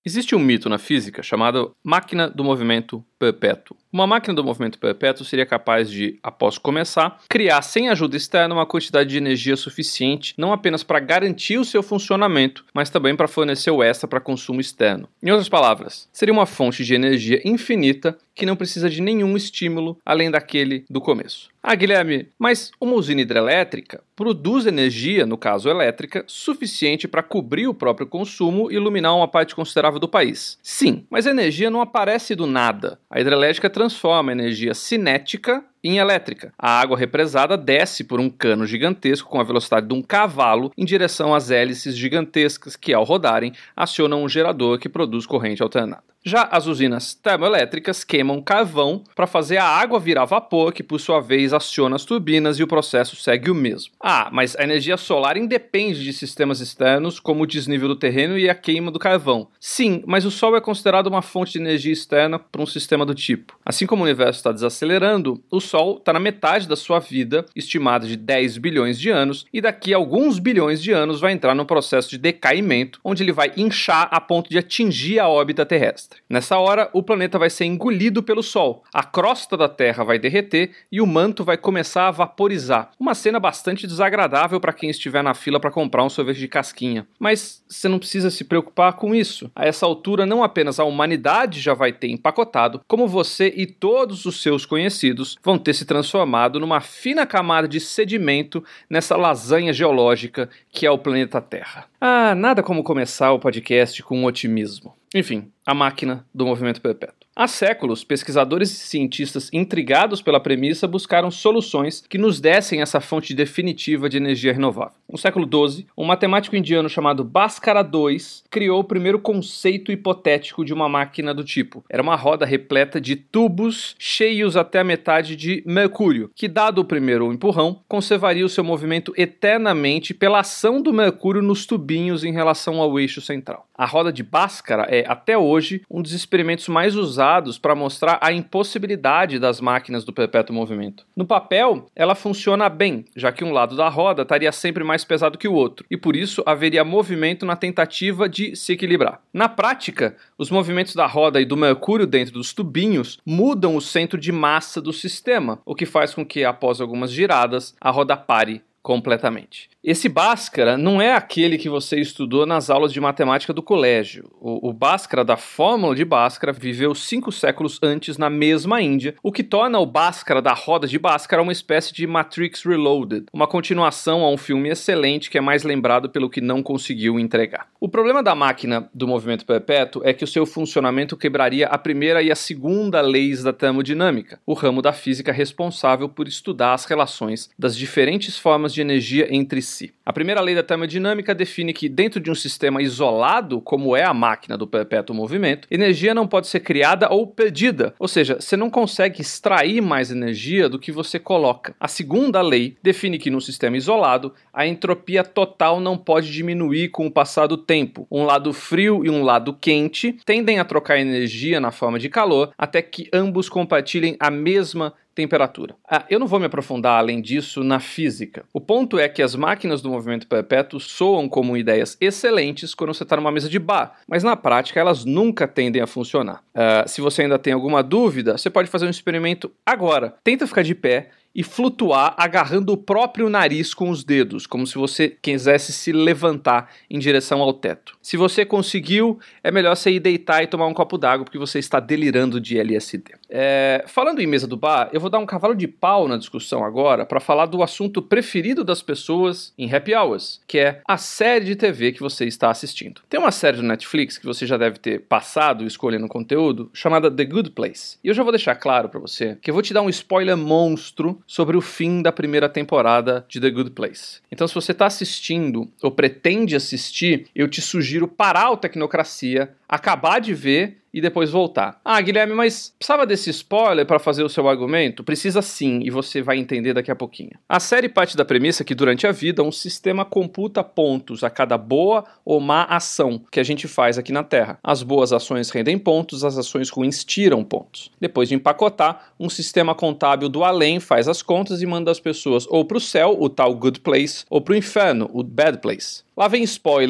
Existe um mito na física chamado máquina do movimento perpétuo. Uma máquina do movimento perpétuo seria capaz de, após começar, criar sem ajuda externa uma quantidade de energia suficiente não apenas para garantir o seu funcionamento, mas também para fornecer o extra para consumo externo. Em outras palavras, seria uma fonte de energia infinita que não precisa de nenhum estímulo além daquele do começo. Ah, Guilherme, mas uma usina hidrelétrica produz energia, no caso elétrica, suficiente para cobrir o próprio consumo e iluminar uma parte considerável do país. Sim, mas a energia não aparece do nada. A hidrelétrica transforma a energia cinética em elétrica. A água represada desce por um cano gigantesco com a velocidade de um cavalo em direção às hélices gigantescas que, ao rodarem, acionam um gerador que produz corrente alternada. Já as usinas termoelétricas queimam carvão para fazer a água virar vapor, que por sua vez aciona as turbinas e o processo segue o mesmo. Ah, mas a energia solar independe de sistemas externos como o desnível do terreno e a queima do carvão. Sim, mas o Sol é considerado uma fonte de energia externa para um sistema do tipo. Assim como o universo está desacelerando, o Sol está na metade da sua vida, estimada de 10 bilhões de anos, e daqui a alguns bilhões de anos vai entrar num processo de decaimento, onde ele vai inchar a ponto de atingir a órbita terrestre. Nessa hora, o planeta vai ser engolido pelo Sol, a crosta da Terra vai derreter e o manto vai começar a vaporizar. Uma cena bastante desagradável para quem estiver na fila para comprar um sorvete de casquinha. Mas você não precisa se preocupar com isso. A essa altura, não apenas a humanidade já vai ter empacotado, como você e todos os seus conhecidos vão ter se transformado numa fina camada de sedimento nessa lasanha geológica que é o planeta Terra. Ah, nada como começar o podcast com um otimismo. Enfim, a máquina do movimento perpétuo. Há séculos, pesquisadores e cientistas intrigados pela premissa buscaram soluções que nos dessem essa fonte definitiva de energia renovável. No século XII, um matemático indiano chamado Bhaskara II criou o primeiro conceito hipotético de uma máquina do tipo. Era uma roda repleta de tubos cheios até a metade de mercúrio, que, dado o primeiro empurrão, conservaria o seu movimento eternamente pela ação do mercúrio nos tubinhos em relação ao eixo central. A roda de Bhaskara é, até hoje, um dos experimentos mais usados para mostrar a impossibilidade das máquinas do perpétuo movimento. No papel, ela funciona bem, já que um lado da roda estaria sempre mais pesado que o outro, e por isso haveria movimento na tentativa de se equilibrar. Na prática, os movimentos da roda e do mercúrio dentro dos tubinhos mudam o centro de massa do sistema, o que faz com que, após algumas giradas, a roda pare completamente. Esse Bhaskara não é aquele que você estudou nas aulas de matemática do colégio. O Bhaskara da fórmula de Bhaskara viveu 5 séculos antes na mesma Índia, o que torna o Bhaskara da roda de Bhaskara uma espécie de Matrix Reloaded, uma continuação a um filme excelente que é mais lembrado pelo que não conseguiu entregar. O problema da máquina do movimento perpétuo é que o seu funcionamento quebraria a primeira e a segunda leis da termodinâmica, o ramo da física responsável por estudar as relações das diferentes formas de energia entre si. A primeira lei da termodinâmica define que, dentro de um sistema isolado, como é a máquina do perpétuo movimento, energia não pode ser criada ou perdida, ou seja, você não consegue extrair mais energia do que você coloca. A segunda lei define que, num sistema isolado, a entropia total não pode diminuir com o passar do tempo. Um lado frio e um lado quente tendem a trocar energia na forma de calor até que ambos compartilhem a mesma temperatura. Eu não vou me aprofundar além disso na física. O ponto é que as máquinas do movimento perpétuo soam como ideias excelentes quando você está numa mesa de bar, mas na prática elas nunca tendem a funcionar. Se você ainda tem alguma dúvida, você pode fazer um experimento agora. Tenta ficar de pé e flutuar agarrando o próprio nariz com os dedos, como se você quisesse se levantar em direção ao teto. Se você conseguiu, é melhor você ir deitar e tomar um copo d'água, porque você está delirando de LSD. Falando em mesa do bar, eu vou dar um cavalo de pau na discussão agora para falar do assunto preferido das pessoas em happy hours, que é a série de TV que você está assistindo. Tem uma série do Netflix que você já deve ter passado escolhendo conteúdo, chamada The Good Place. E eu já vou deixar claro para você que eu vou te dar um spoiler monstro sobre o fim da primeira temporada de The Good Place. Então, se você está assistindo ou pretende assistir, eu te sugiro parar o Tecnocracia, acabar de ver e depois voltar. Guilherme, mas precisava desse spoiler para fazer o seu argumento? Precisa sim, e você vai entender daqui a pouquinho. A série parte da premissa que durante a vida um sistema computa pontos a cada boa ou má ação que a gente faz aqui na Terra. As boas ações rendem pontos, as ações ruins tiram pontos. Depois de empacotar, um sistema contábil do além faz as contas e manda as pessoas ou para o céu, o tal Good Place, ou para o inferno, o Bad Place. Lá vem spoiler.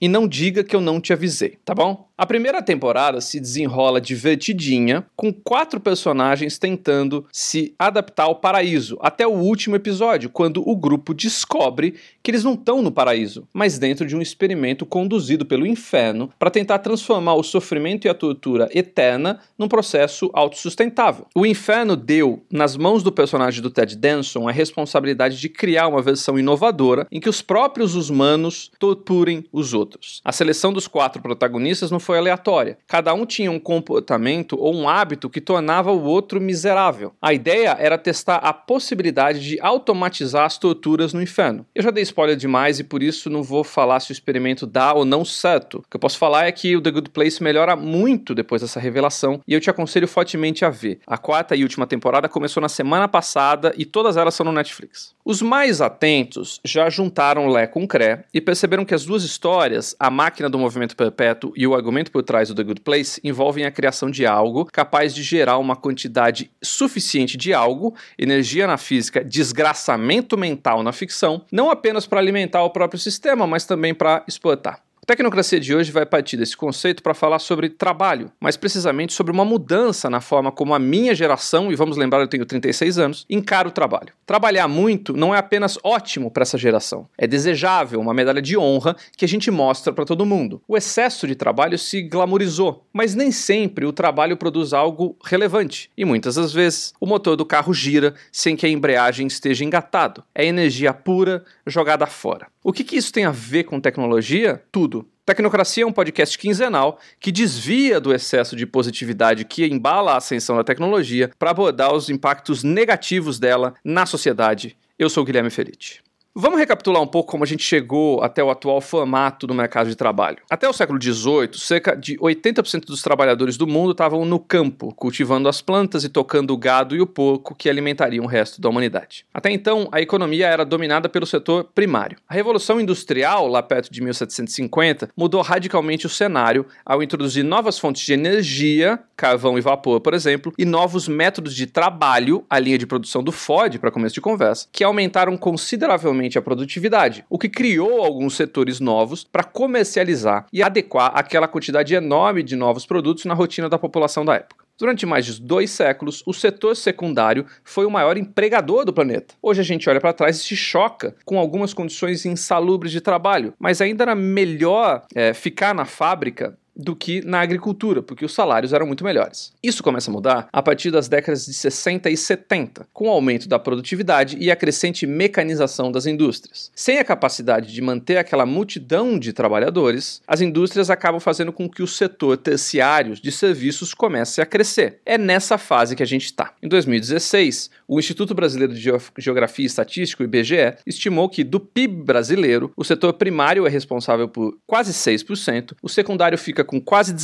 E não diga que eu não te avisei, tá bom? A primeira temporada se desenrola divertidinha, com 4 personagens tentando se adaptar ao paraíso, até o último episódio, quando o grupo descobre que eles não estão no paraíso, mas dentro de um experimento conduzido pelo inferno para tentar transformar o sofrimento e a tortura eterna num processo autossustentável. O inferno deu, nas mãos do personagem do Ted Danson, a responsabilidade de criar uma versão inovadora em que os próprios humanos torturem os outros. A seleção dos 4 protagonistas não foi aleatória. Cada um tinha um comportamento ou um hábito que tornava o outro miserável. A ideia era testar a possibilidade de automatizar as torturas no inferno. Eu já dei spoiler demais e por isso não vou falar se o experimento dá ou não certo. O que eu posso falar é que o The Good Place melhora muito depois dessa revelação e eu te aconselho fortemente a ver. A 4ª e última temporada começou na semana passada e todas elas são no Netflix. Os mais atentos já juntaram Lé com Cré e perceberam que as duas histórias, A Máquina do Movimento Perpétuo e o argumento por trás do The Good Place, envolvem a criação de algo capaz de gerar uma quantidade suficiente de algo, energia na física, desgraçamento mental na ficção, não apenas para alimentar o próprio sistema, mas também para explotar. A Tecnocracia de hoje vai partir desse conceito para falar sobre trabalho, mais precisamente sobre uma mudança na forma como a minha geração, e vamos lembrar, eu tenho 36 anos, encara o trabalho. Trabalhar muito não é apenas ótimo para essa geração, é desejável, uma medalha de honra que a gente mostra para todo mundo. O excesso de trabalho se glamourizou, mas nem sempre o trabalho produz algo relevante, e muitas das vezes o motor do carro gira sem que a embreagem esteja engatado. É energia pura jogada fora. O que isso tem a ver com tecnologia? Tudo. Tecnocracia é um podcast quinzenal que desvia do excesso de positividade que embala a ascensão da tecnologia para abordar os impactos negativos dela na sociedade. Eu sou o Guilherme Feritti. Vamos recapitular um pouco como a gente chegou até o atual formato do mercado de trabalho. Até o século XVIII, cerca de 80% dos trabalhadores do mundo estavam no campo, cultivando as plantas e tocando o gado e o porco que alimentariam o resto da humanidade. Até então, a economia era dominada pelo setor primário. A Revolução Industrial, lá perto de 1750, mudou radicalmente o cenário ao introduzir novas fontes de energia, carvão e vapor, por exemplo, e novos métodos de trabalho, a linha de produção do Ford, para começo de conversa, que aumentaram consideravelmente a produtividade, o que criou alguns setores novos para comercializar e adequar aquela quantidade enorme de novos produtos na rotina da população da época. Durante mais de 2 séculos, o setor secundário foi o maior empregador do planeta. Hoje a gente olha para trás e se choca com algumas condições insalubres de trabalho, mas ainda era melhor ficar na fábrica do que na agricultura, porque os salários eram muito melhores. Isso começa a mudar a partir das décadas de 60 e 70, com o aumento da produtividade e a crescente mecanização das indústrias. Sem a capacidade de manter aquela multidão de trabalhadores, as indústrias acabam fazendo com que o setor terciário de serviços comece a crescer. É nessa fase que a gente está. Em 2016, o Instituto Brasileiro de Geografia e Estatística, o IBGE, estimou que do PIB brasileiro, o setor primário é responsável por quase 6%, o secundário fica com quase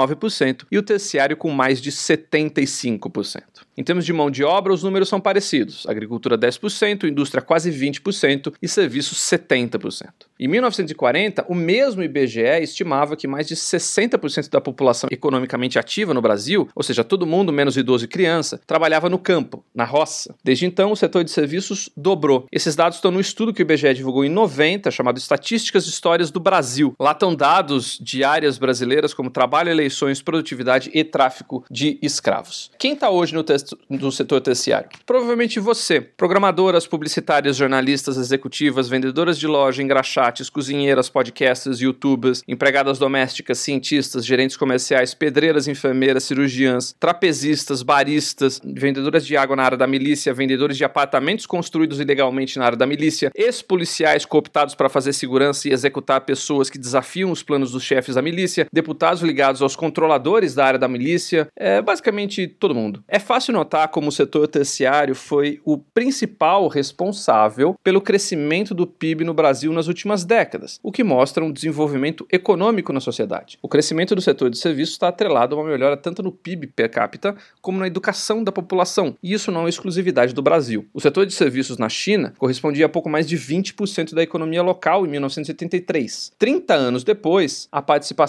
19% e o terciário com mais de 75%. Em termos de mão de obra, os números são parecidos. Agricultura 10%, indústria quase 20% e serviços 70%. Em 1940, o mesmo IBGE estimava que mais de 60% da população economicamente ativa no Brasil, ou seja, todo mundo menos idoso e criança, trabalhava no campo, na roça. Desde então, o setor de serviços dobrou. Esses dados estão no estudo que o IBGE divulgou em 90, chamado Estatísticas e Histórias do Brasil. Lá estão dados de áreas brasileiras como trabalho, eleições, produtividade e tráfico de escravos. Quem está hoje no setor terciário? Provavelmente você. Programadoras, publicitárias, jornalistas, executivas, vendedoras de loja, engraxates, cozinheiras, podcasters, youtubers, empregadas domésticas, cientistas, gerentes comerciais, pedreiras, enfermeiras, cirurgiãs, trapezistas, baristas, vendedoras de água na área da milícia, vendedores de apartamentos construídos ilegalmente na área da milícia, ex-policiais cooptados para fazer segurança e executar pessoas que desafiam os planos dos chefes da milícia, deputados ligados aos controladores da área da milícia, basicamente todo mundo. É fácil notar como o setor terciário foi o principal responsável pelo crescimento do PIB no Brasil nas últimas décadas, o que mostra um desenvolvimento econômico na sociedade. O crescimento do setor de serviços está atrelado a uma melhora tanto no PIB per capita como na educação da população, e isso não é exclusividade do Brasil. O setor de serviços na China correspondia a pouco mais de 20% da economia local em 1983. 30 anos depois, a participação mais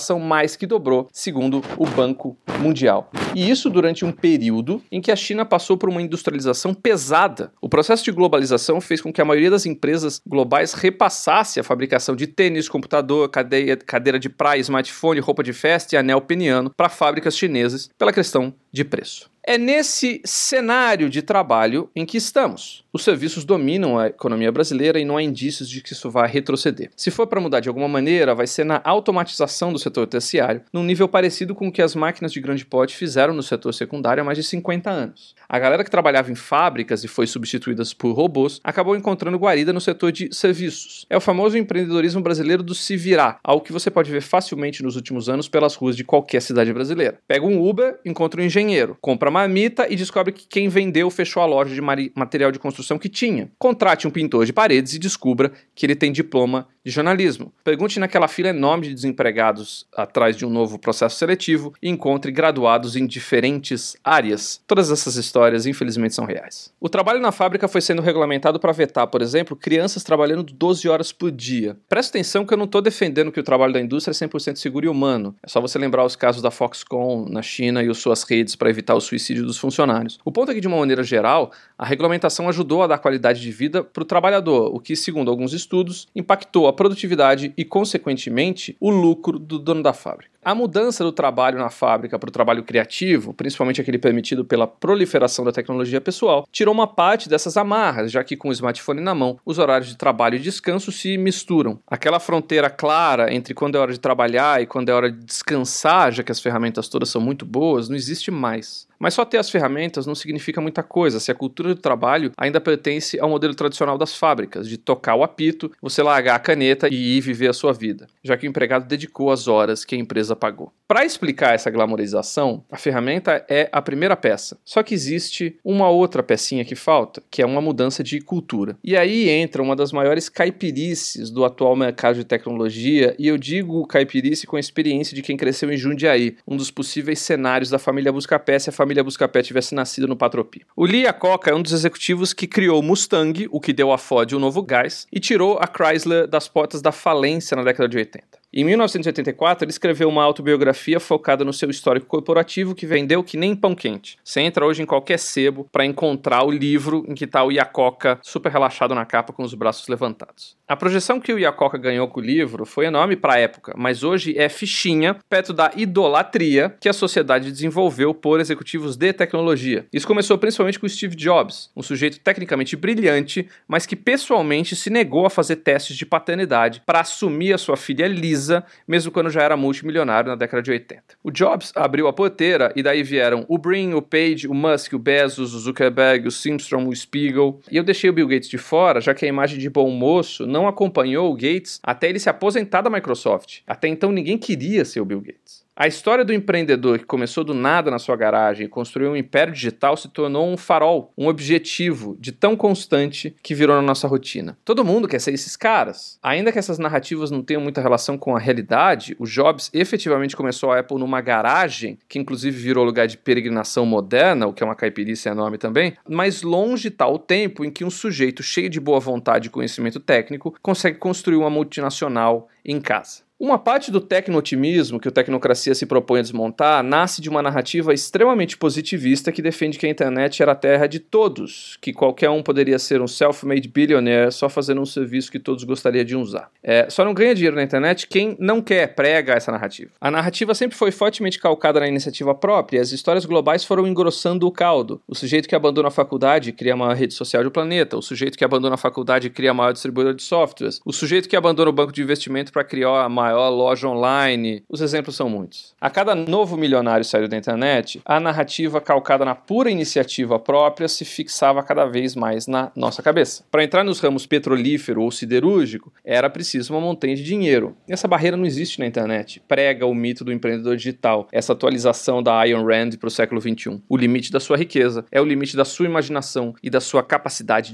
mais que dobrou, segundo o Banco Mundial. E isso durante um período em que a China passou por uma industrialização pesada. O processo de globalização fez com que a maioria das empresas globais repassasse a fabricação de tênis, computador, cadeira de praia, smartphone, roupa de festa e anel peniano para fábricas chinesas pela questão de preço. É nesse cenário de trabalho em que estamos. Os serviços dominam a economia brasileira e não há indícios de que isso vai retroceder. Se for para mudar de alguma maneira, vai ser na automatização do setor terciário, num nível parecido com o que as máquinas de grande porte fizeram no setor secundário há mais de 50 anos. A galera que trabalhava em fábricas e foi substituída por robôs acabou encontrando guarida no setor de serviços. É o famoso empreendedorismo brasileiro do se virar, algo que você pode ver facilmente nos últimos anos pelas ruas de qualquer cidade brasileira. Pega um Uber, encontra um engenheiro, compra marmita e descobre que quem vendeu fechou a loja de material de construção que tinha. Contrate um pintor de paredes e descubra que ele tem diploma de jornalismo. Pergunte naquela fila enorme de desempregados atrás de um novo processo seletivo e encontre graduados em diferentes áreas. Todas essas histórias, infelizmente, são reais. O trabalho na fábrica foi sendo regulamentado para vetar, por exemplo, crianças trabalhando 12 horas por dia. Presta atenção que eu não estou defendendo que o trabalho da indústria é 100% seguro e humano. É só você lembrar os casos da Foxconn na China e as suas redes para evitar o suicídio dos funcionários. O ponto é que, de uma maneira geral, a regulamentação ajudou a dar qualidade de vida para o trabalhador, o que, segundo alguns estudos, impactou a produtividade e, consequentemente, o lucro do dono da fábrica. A mudança do trabalho na fábrica para o trabalho criativo, principalmente aquele permitido pela proliferação da tecnologia pessoal, tirou uma parte dessas amarras, já que com o smartphone na mão, os horários de trabalho e descanso se misturam. Aquela fronteira clara entre quando é hora de trabalhar e quando é hora de descansar, já que as ferramentas todas são muito boas, não existe mais. Mas só ter as ferramentas não significa muita coisa se a cultura do trabalho ainda pertence ao modelo tradicional das fábricas, de tocar o apito, você largar a caneta e ir viver a sua vida, já que o empregado dedicou as horas que a empresa pagou. Para explicar essa glamorização, a ferramenta é a primeira peça. Só que existe uma outra pecinha que falta, que é uma mudança de cultura. E aí entra uma das maiores caipirices do atual mercado de tecnologia, e eu digo caipirice com a experiência de quem cresceu em Jundiaí, um dos possíveis cenários da família Buscapé se a família Buscapé tivesse nascido no Patropi. O Lee Iacocca é um dos executivos que criou o Mustang, o que deu à Ford um novo gás, e tirou a Chrysler das portas da falência na década de 80. Em 1984, ele escreveu uma autobiografia focada no seu histórico corporativo que vendeu que nem pão quente. Você entra hoje em qualquer sebo para encontrar o livro em que está o Iacocca super relaxado na capa com os braços levantados. A projeção que o Iacocca ganhou com o livro foi enorme para a época, mas hoje é fichinha perto da idolatria que a sociedade desenvolveu por executivos de tecnologia. Isso começou principalmente com Steve Jobs, um sujeito tecnicamente brilhante, mas que pessoalmente se negou a fazer testes de paternidade para assumir a sua filha Lisa, mesmo quando já era multimilionário na década de 80. O Jobs abriu a porteira e daí vieram o Brin, o Page, o Musk, o Bezos, o Zuckerberg, o Simstrom, o Spiegel. E eu deixei o Bill Gates de fora, já que a imagem de bom moço não acompanhou o Gates até ele se aposentar da Microsoft. Até então ninguém queria ser o Bill Gates. A história do empreendedor que começou do nada na sua garagem e construiu um império digital se tornou um farol, um objetivo de tão constante que virou na nossa rotina. Todo mundo quer ser esses caras. Ainda que essas narrativas não tenham muita relação com a realidade, o Jobs efetivamente começou a Apple numa garagem, que inclusive virou lugar de peregrinação moderna, o que é uma caipirice enorme também, mas longe está o tempo em que um sujeito cheio de boa vontade e conhecimento técnico consegue construir uma multinacional em casa. Uma parte do tecno-otimismo que o Tecnocracia se propõe a desmontar nasce de uma narrativa extremamente positivista que defende que a internet era a terra de todos, que qualquer um poderia ser um self-made billionaire só fazendo um serviço que todos gostariam de usar. Só não ganha dinheiro na internet quem não quer prega essa narrativa. A narrativa sempre foi fortemente calcada na iniciativa própria e as histórias globais foram engrossando o caldo. O sujeito que abandona a faculdade cria a maior rede social do planeta, o sujeito que abandona a faculdade cria a maior distribuidora de softwares, o sujeito que abandona o banco de investimento para criar a maior loja online. Os exemplos são muitos. A cada novo milionário saído da internet, a narrativa calcada na pura iniciativa própria se fixava cada vez mais na nossa cabeça. Para entrar nos ramos petrolífero ou siderúrgico, era preciso uma montanha de dinheiro. E essa barreira não existe na internet. Prega o mito do empreendedor digital, essa atualização da Ayn Rand para o século XXI. O limite da sua riqueza é o limite da sua imaginação e da sua capacidade de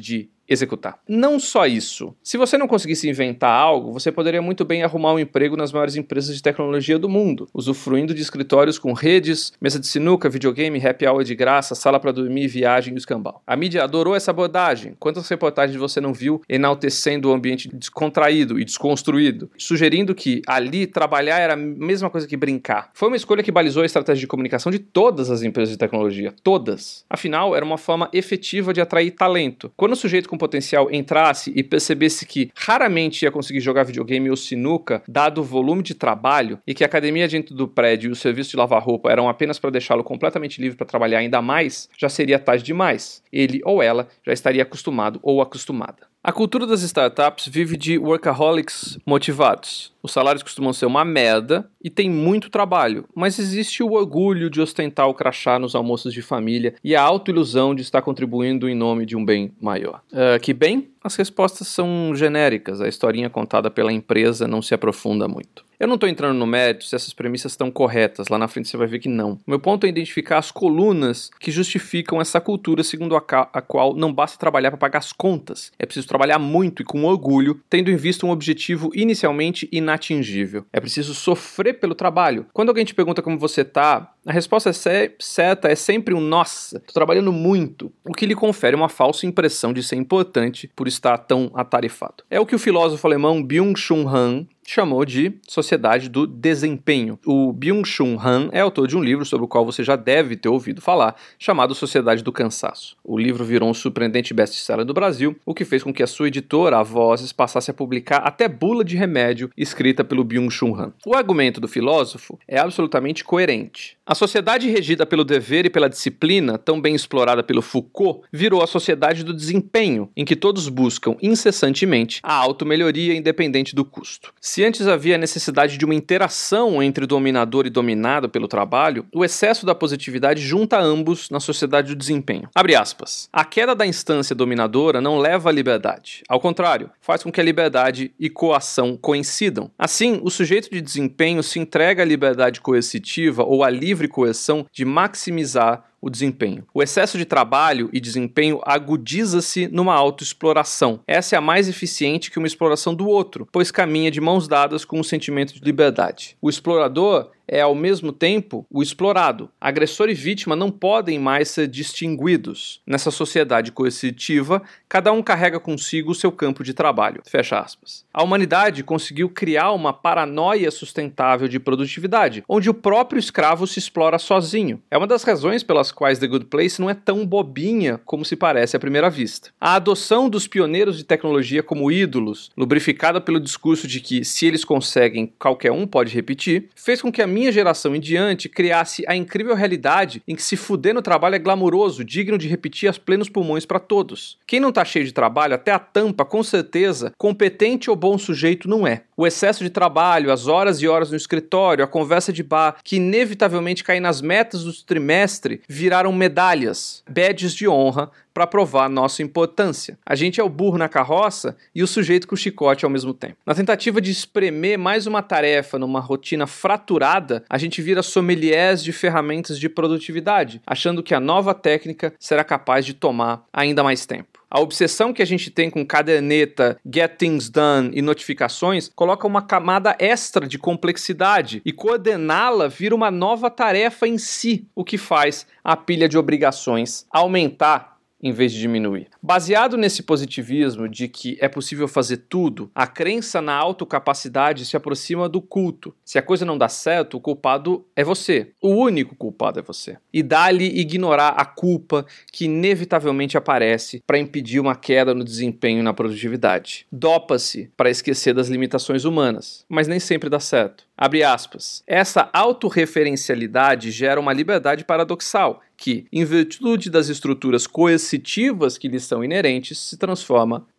executar. Não só isso. Se você não conseguisse inventar algo, você poderia muito bem arrumar um emprego nas maiores empresas de tecnologia do mundo, usufruindo de escritórios com redes, mesa de sinuca, videogame, happy hour de graça, sala para dormir, viagem e escambau. A mídia adorou essa abordagem. Quantas reportagens você não viu enaltecendo o ambiente descontraído e desconstruído, sugerindo que ali trabalhar era a mesma coisa que brincar. Foi uma escolha que balizou a estratégia de comunicação de todas as empresas de tecnologia. Todas. Afinal, era uma forma efetiva de atrair talento. Quando o sujeito com potencial entrasse e percebesse que raramente ia conseguir jogar videogame ou sinuca, dado o volume de trabalho, e que a academia dentro do prédio e o serviço de lavar roupa eram apenas para deixá-lo completamente livre para trabalhar ainda mais, já seria tarde demais. Ele ou ela já estaria acostumado ou acostumada. A cultura das startups vive de workaholics motivados. Os salários costumam ser uma merda e tem muito trabalho, mas existe o orgulho de ostentar o crachá nos almoços de família e a autoilusão de estar contribuindo em nome de um bem maior. Que bem? As respostas são genéricas, a historinha contada pela empresa não se aprofunda muito. Eu não estou entrando no mérito se essas premissas estão corretas, lá na frente você vai ver que não. O meu ponto é identificar as colunas que justificam essa cultura segundo a qual não basta trabalhar para pagar as contas. É preciso trabalhar muito e com orgulho, tendo em vista um objetivo inicialmente inatingível. É preciso sofrer pelo trabalho. Quando alguém te pergunta como você tá, a resposta certa é sempre um nossa, tô trabalhando muito, o que lhe confere uma falsa impressão de ser importante por estar tão atarefado. É o que o filósofo alemão Byung-Chul Han chamou de Sociedade do Desempenho. O Byung-Chul Han é autor de um livro sobre o qual você já deve ter ouvido falar, chamado Sociedade do Cansaço. O livro virou um surpreendente best-seller no Brasil, o que fez com que a sua editora, a Vozes, passasse a publicar até bula de remédio escrita pelo Byung-Chul Han. O argumento do filósofo é absolutamente coerente. A sociedade regida pelo dever e pela disciplina, tão bem explorada pelo Foucault, virou a sociedade do desempenho, em que todos buscam incessantemente a automelhoria independente do custo. Se antes havia a necessidade de uma interação entre dominador e dominado pelo trabalho, o excesso da positividade junta ambos na sociedade do desempenho. Abre aspas. A queda da instância dominadora não leva à liberdade. Ao contrário, faz com que a liberdade e coação coincidam. Assim, o sujeito de desempenho se entrega à liberdade coercitiva ou à livre coerção de maximizar o desempenho. O excesso de trabalho e desempenho agudiza-se numa autoexploração. Essa é a mais eficiente que uma exploração do outro, pois caminha de mãos dadas com o sentimento de liberdade. O explorador é, ao mesmo tempo, o explorado. Agressor e vítima não podem mais ser distinguidos. Nessa sociedade coercitiva, cada um carrega consigo o seu campo de trabalho. Fecha aspas. A humanidade conseguiu criar uma paranoia sustentável de produtividade, onde o próprio escravo se explora sozinho. É uma das razões pelas quais The Good Place não é tão bobinha como se parece à primeira vista. A adoção dos pioneiros de tecnologia como ídolos, lubrificada pelo discurso de que, se eles conseguem, qualquer um pode repetir, fez com que a minha geração em diante criasse a incrível realidade em que se fuder no trabalho é glamuroso, digno de repetir a plenos pulmões para todos. Quem não tá cheio de trabalho, até a tampa, com certeza, competente ou bom sujeito não é. O excesso de trabalho, as horas e horas no escritório, a conversa de bar, que inevitavelmente cai nas metas do trimestre, viraram medalhas, badges de honra, para provar nossa importância. A gente é o burro na carroça e o sujeito com o chicote ao mesmo tempo. Na tentativa de espremer mais uma tarefa numa rotina fraturada, a gente vira sommeliers de ferramentas de produtividade, achando que a nova técnica será capaz de tomar ainda mais tempo. A obsessão que a gente tem com caderneta, get things done e notificações coloca uma camada extra de complexidade e coordená-la vira uma nova tarefa em si, o que faz a pilha de obrigações aumentar em vez de diminuir. Baseado nesse positivismo de que é possível fazer tudo, a crença na autocapacidade se aproxima do culto. Se a coisa não dá certo, o culpado é você. O único culpado é você. E dá-lhe ignorar a culpa que inevitavelmente aparece para impedir uma queda no desempenho e na produtividade. Dopa-se para esquecer das limitações humanas, mas nem sempre dá certo. Abre aspas. Essa autorreferencialidade gera uma liberdade paradoxal, que, em virtude das estruturas coercitivas que lhes são inerentes, se transforma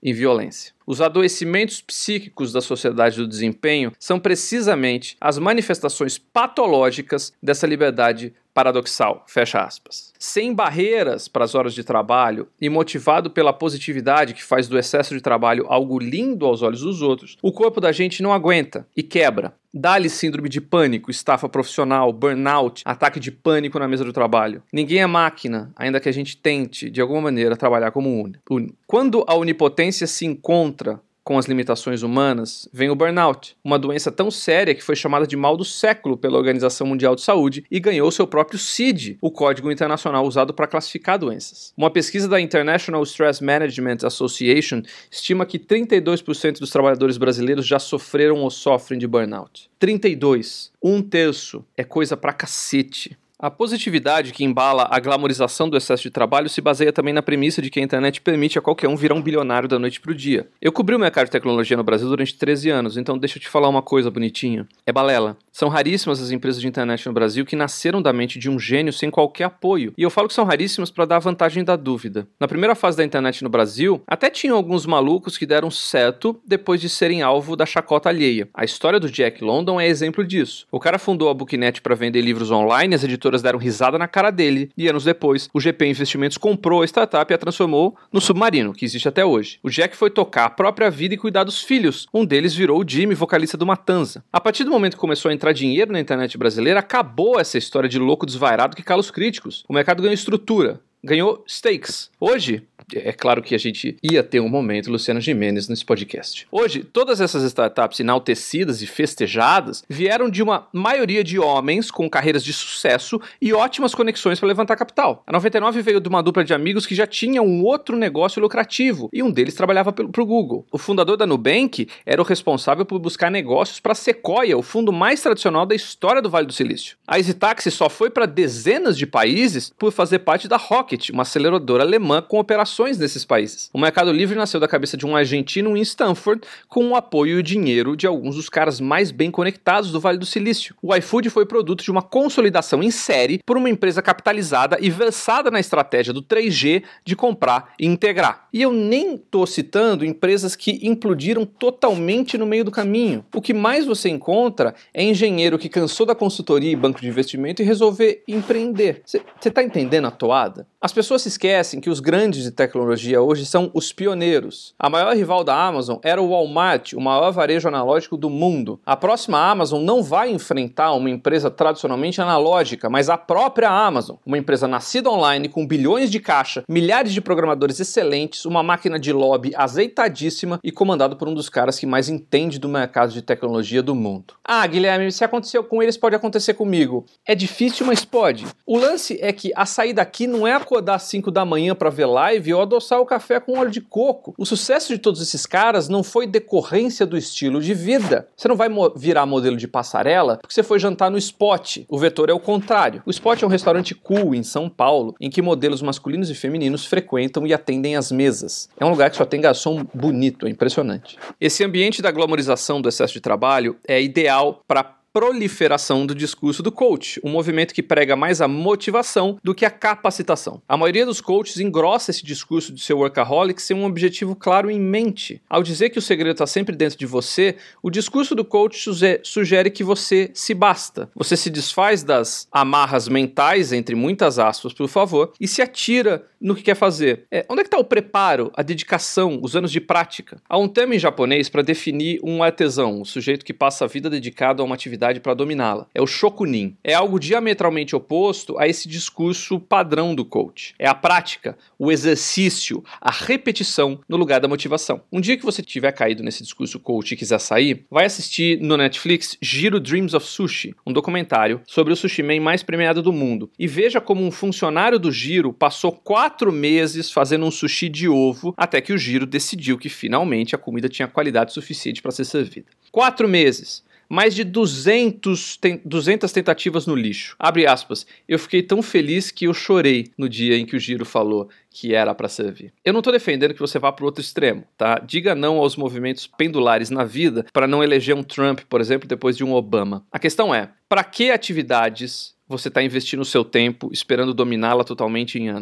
em violência. Os adoecimentos psíquicos da sociedade do desempenho são precisamente as manifestações patológicas dessa liberdade paradoxal, fecha aspas. Sem barreiras para as horas de trabalho e motivado pela positividade que faz do excesso de trabalho algo lindo aos olhos dos outros, o corpo da gente não aguenta e quebra. Dá-lhe síndrome de pânico, estafa profissional, burnout, ataque de pânico na mesa do trabalho. Ninguém é máquina, ainda que a gente tente, de alguma maneira, trabalhar como uno. Quando a onipotência se encontra com as limitações humanas, vem o burnout, uma doença tão séria que foi chamada de mal do século pela Organização Mundial de Saúde e ganhou seu próprio CID, o código internacional usado para classificar doenças. Uma pesquisa da International Stress Management Association estima que 32% dos trabalhadores brasileiros já sofreram ou sofrem de burnout. 32%, 1/3, é coisa pra cacete. A positividade que embala a glamorização do excesso de trabalho se baseia também na premissa de que a internet permite a qualquer um virar um bilionário da noite pro dia. Eu cobri o mercado de tecnologia no Brasil durante 13 anos, então deixa eu te falar uma coisa bonitinha. É balela. São raríssimas as empresas de internet no Brasil que nasceram da mente de um gênio sem qualquer apoio. E eu falo que são raríssimas para dar a vantagem da dúvida. Na primeira fase da internet no Brasil, até tinham alguns malucos que deram certo depois de serem alvo da chacota alheia. A história do Jack London é exemplo disso. O cara fundou a Booknet para vender livros online, as editoras deram risada na cara dele, e anos depois, o GP Investimentos comprou a startup e a transformou no Submarino, que existe até hoje. O Jack foi tocar a própria vida e cuidar dos filhos. Um deles virou o Jimmy, vocalista do Matanza. A partir do momento que começou a entrar dinheiro na internet brasileira, acabou essa história de louco desvairado que cala os críticos. O mercado ganhou estrutura, ganhou stakes. Hoje, é claro que a gente ia ter um momento Luciano Gimenez nesse podcast. Hoje, todas essas startups enaltecidas e festejadas vieram de uma maioria de homens com carreiras de sucesso e ótimas conexões para levantar capital. A 99 veio de uma dupla de amigos que já tinha um outro negócio lucrativo e um deles trabalhava para o Google. O fundador da Nubank era o responsável por buscar negócios para a Sequoia, o fundo mais tradicional da história do Vale do Silício. A EasyTaxi só foi para dezenas de países por fazer parte da Rocket, uma aceleradora alemã com operações nesses países. O Mercado Livre nasceu da cabeça de um argentino em Stanford com o apoio e dinheiro de alguns dos caras mais bem conectados do Vale do Silício. O iFood foi produto de uma consolidação em série por uma empresa capitalizada e versada na estratégia do 3G de comprar e integrar. E eu nem tô citando empresas que implodiram totalmente no meio do caminho. O que mais você encontra é engenheiro que cansou da consultoria e banco de investimento e resolver empreender. Você tá entendendo a toada? As pessoas se esquecem que os grandes de tecnologia hoje são os pioneiros. A maior rival da Amazon era o Walmart, o maior varejo analógico do mundo. A próxima Amazon não vai enfrentar uma empresa tradicionalmente analógica, mas a própria Amazon. Uma empresa nascida online com bilhões de caixa, milhares de programadores excelentes, uma máquina de lobby azeitadíssima e comandado por um dos caras que mais entende do mercado de tecnologia do mundo. Ah, Guilherme, se aconteceu com eles, pode acontecer comigo. É difícil, mas pode. O lance é que a saída aqui não é acordar às 5 da manhã para ver live ou adoçar o café com óleo de coco. O sucesso de todos esses caras não foi decorrência do estilo de vida. Você não vai virar modelo de passarela porque você foi jantar no Spot. O vetor é o contrário. O Spot é um restaurante cool em São Paulo, em que modelos masculinos e femininos frequentam e atendem as mesas. É um lugar que só tem garçom bonito, é impressionante. Esse ambiente da glamorização do excesso de trabalho é ideal para proliferação do discurso do coach, um movimento que prega mais a motivação do que a capacitação. A maioria dos coaches engrossa esse discurso de seu workaholic sem um objetivo claro em mente. Ao dizer que o segredo está sempre dentro de você, o discurso do coach sugere que você se basta. Você se desfaz das amarras mentais, entre muitas aspas, por favor, e se atira no que quer fazer. Onde é que está o preparo, a dedicação, os anos de prática? Há um termo em japonês para definir um artesão, o sujeito que passa a vida dedicado a uma atividade para dominá-la. É o shokunin. É algo diametralmente oposto a esse discurso padrão do coach. É a prática, o exercício, a repetição no lugar da motivação. Um dia que você tiver caído nesse discurso coach e quiser sair, vai assistir no Netflix Jiro Dreams of Sushi, um documentário sobre o sushi man mais premiado do mundo. E veja como um funcionário do Jiro passou 4 meses fazendo um sushi de ovo até que o Jiro decidiu que finalmente a comida tinha qualidade suficiente para ser servida. 4 meses. Mais de 200 tentativas no lixo. Abre aspas. Eu fiquei tão feliz que eu chorei no dia em que o Jiro falou que era para servir. Eu não estou defendendo que você vá para o outro extremo, tá? Diga não aos movimentos pendulares na vida para não eleger um Trump, por exemplo, depois de um Obama. A questão é, para que atividades você está investindo o seu tempo esperando dominá-la totalmente em anos?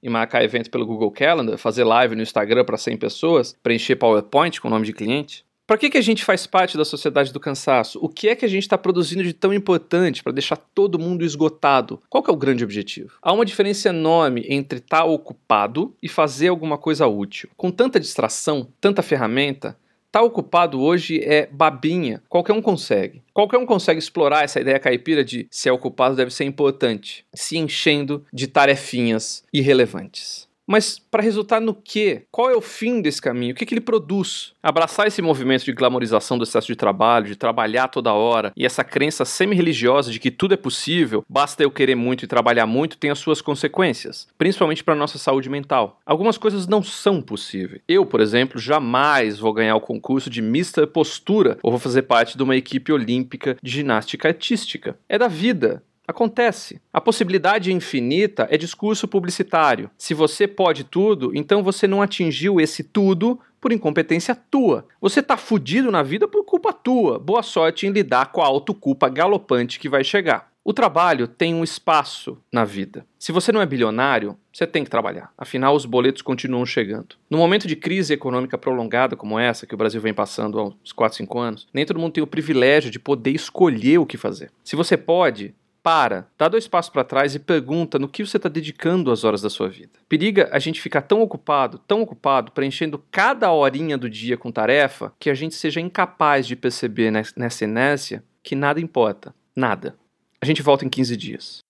e marcar evento pelo Google Calendar, fazer live no Instagram para 100 pessoas, preencher PowerPoint com o nome de cliente? Para que a gente faz parte da sociedade do cansaço? O que é que a gente está produzindo de tão importante para deixar todo mundo esgotado? Qual que é o grande objetivo? Há uma diferença enorme entre estar ocupado e fazer alguma coisa útil. Com tanta distração, tanta ferramenta, estar ocupado hoje é babinha. Qualquer um consegue. Qualquer um consegue explorar essa ideia caipira de ser ocupado deve ser importante, se enchendo de tarefinhas irrelevantes. Mas para resultar no quê? Qual é o fim desse caminho? O que ele produz? Abraçar esse movimento de glamorização do excesso de trabalho, de trabalhar toda hora, e essa crença semi-religiosa de que tudo é possível, basta eu querer muito e trabalhar muito, tem as suas consequências, principalmente para a nossa saúde mental. Algumas coisas não são possíveis. Eu, por exemplo, jamais vou ganhar o concurso de Mr. Postura ou vou fazer parte de uma equipe olímpica de ginástica artística. É da vida. Acontece. A possibilidade infinita é discurso publicitário. Se você pode tudo, então você não atingiu esse tudo por incompetência tua. Você tá fudido na vida por culpa tua. Boa sorte em lidar com a autoculpa galopante que vai chegar. O trabalho tem um espaço na vida. Se você não é bilionário, você tem que trabalhar. Afinal, os boletos continuam chegando. No momento de crise econômica prolongada como essa, que o Brasil vem passando há uns 4, 5 anos, nem todo mundo tem o privilégio de poder escolher o que fazer. Se você pode, dá 2 passos para trás e pergunta no que você está dedicando as horas da sua vida. Periga a gente ficar tão ocupado, preenchendo cada horinha do dia com tarefa, que a gente seja incapaz de perceber nessa inércia que nada importa. Nada. A gente volta em 15 dias.